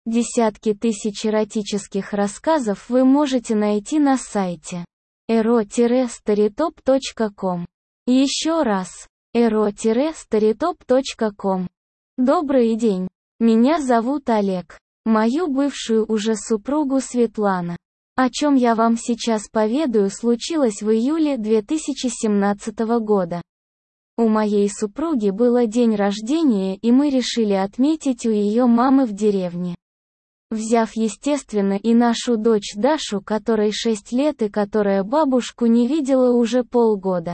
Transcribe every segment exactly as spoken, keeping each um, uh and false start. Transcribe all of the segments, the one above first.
Десятки тысяч эротических рассказов вы можете найти на сайте эро старитоп точка ком. Еще раз, эро старитоп точка ком. Добрый день. Меня зовут Олег. Мою бывшую уже супругу Светлана. О чем я вам сейчас поведаю, случилось в июле две тысячи семнадцатого года. У моей супруги был день рождения, и мы решили отметить у ее мамы в деревне. Взяв, естественно, и нашу дочь Дашу, которой шесть лет и которая бабушку не видела уже полгода.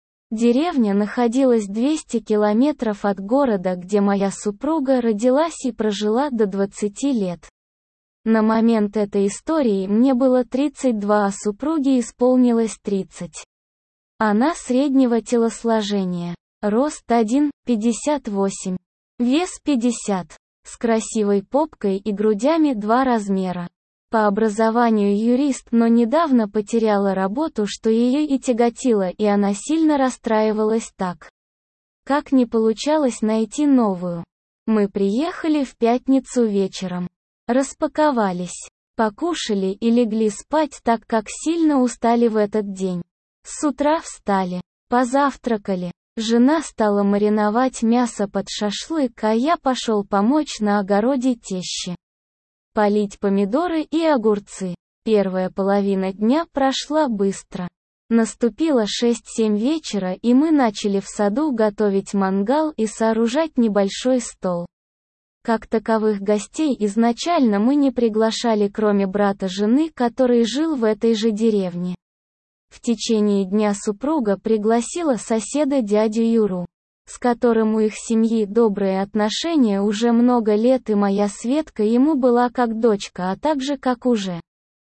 Деревня находилась двести километров от города, где моя супруга родилась и прожила до двадцати лет. На момент этой истории мне было тридцать два, а супруге исполнилось тридцать. Она среднего телосложения. Рост один пятьдесят восемь. Вес пятьдесят. С красивой попкой и грудями два размера. По образованию юрист, но недавно потеряла работу, что ее и тяготило, и она сильно расстраивалась так, как не получалось найти новую. Мы приехали в пятницу вечером. Распаковались, покушали и легли спать, так как сильно устали в этот день. С утра встали, позавтракали. Жена стала мариновать мясо под шашлык, а я пошел помочь на огороде тещи. Полить помидоры и огурцы. Первая половина дня прошла быстро. Наступило шесть-семь вечера, и мы начали в саду готовить мангал и сооружать небольшой стол. Как таковых гостей изначально мы не приглашали, кроме брата жены, который жил в этой же деревне. В течение дня супруга пригласила соседа дядю Юру, с которым у их семьи добрые отношения уже много лет, и моя Светка ему была как дочка, а также как уже.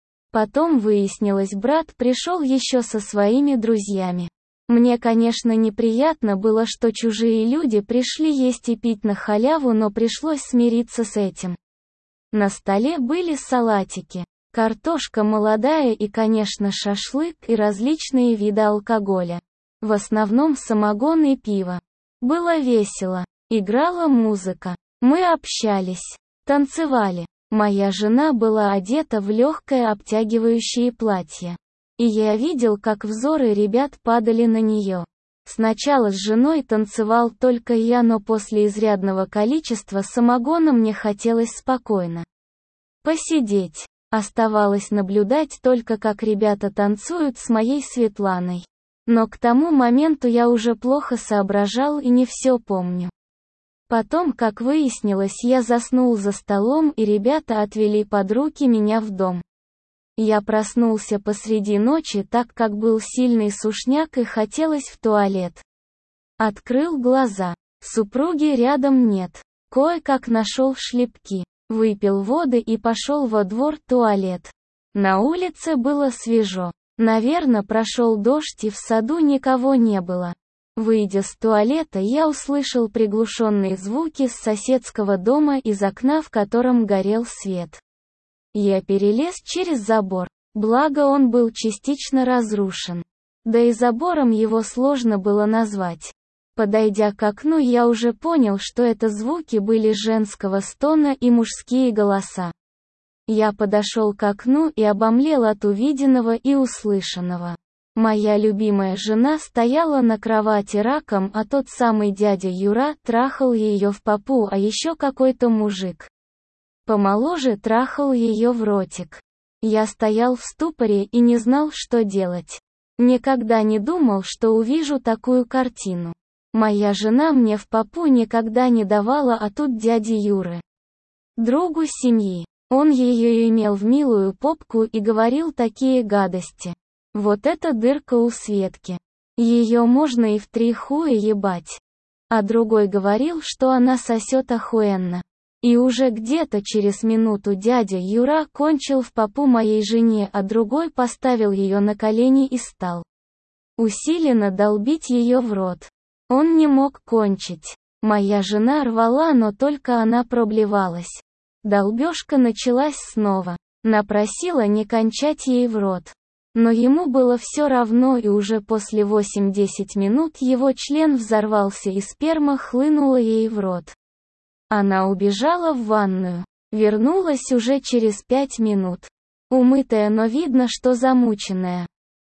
Потом выяснилось, брат пришел еще со своими друзьями. Мне, конечно, неприятно было, что чужие люди пришли есть и пить на халяву, но пришлось смириться с этим. На столе были салатики, картошка молодая и, конечно, шашлык и различные виды алкоголя. В основном самогон и пиво. Было весело. Играла музыка. Мы общались. Танцевали. Моя жена была одета в легкое обтягивающее платье. И я видел, как взоры ребят падали на нее. Сначала с женой танцевал только я, но после изрядного количества самогона мне хотелось спокойно посидеть. Оставалось наблюдать только, как ребята танцуют с моей Светланой. Но к тому моменту я уже плохо соображал и не все помню. Потом, как выяснилось, я заснул за столом, и ребята отвели под руки меня в дом. Я проснулся посреди ночи, так как был сильный сушняк и хотелось в туалет. Открыл глаза. Супруги рядом нет. Кое-как нашел шлепки. Выпил воды и пошел во двор туалет. На улице было свежо. Наверное, прошел дождь, и в саду никого не было. Выйдя с туалета, я услышал приглушенные звуки с соседского дома из окна, в котором горел свет. Я перелез через забор, благо он был частично разрушен. Да и забором его сложно было назвать. Подойдя к окну, я уже понял, что это звуки были женского стона и мужские голоса. Я подошел к окну и обомлел от увиденного и услышанного. Моя любимая жена стояла на кровати раком, а тот самый дядя Юра трахал ее в попу, а еще какой-то мужик помоложе трахал ее в ротик. Я стоял в ступоре и не знал, что делать. Никогда не думал, что увижу такую картину. Моя жена мне в попу никогда не давала, а тут дяди Юры, другу семьи. Он ее имел в милую попку и говорил такие гадости. Вот эта дырка у Светки. Ее можно и в три хуя ебать. А другой говорил, что она сосет охуенно. И уже где-то через минуту дядя Юра кончил в попу моей жене, а другой поставил ее на колени и стал усиленно долбить ее в рот. Он не мог кончить. Моя жена рвала, но только она проблевалась. Долбежка началась снова. Напросила не кончать ей в рот. Но ему было все равно, и уже после восьми-десяти минут его член взорвался и сперма хлынула ей в рот. Она убежала в ванную. Вернулась уже через пять минут. Умытая, но видно, что замученная.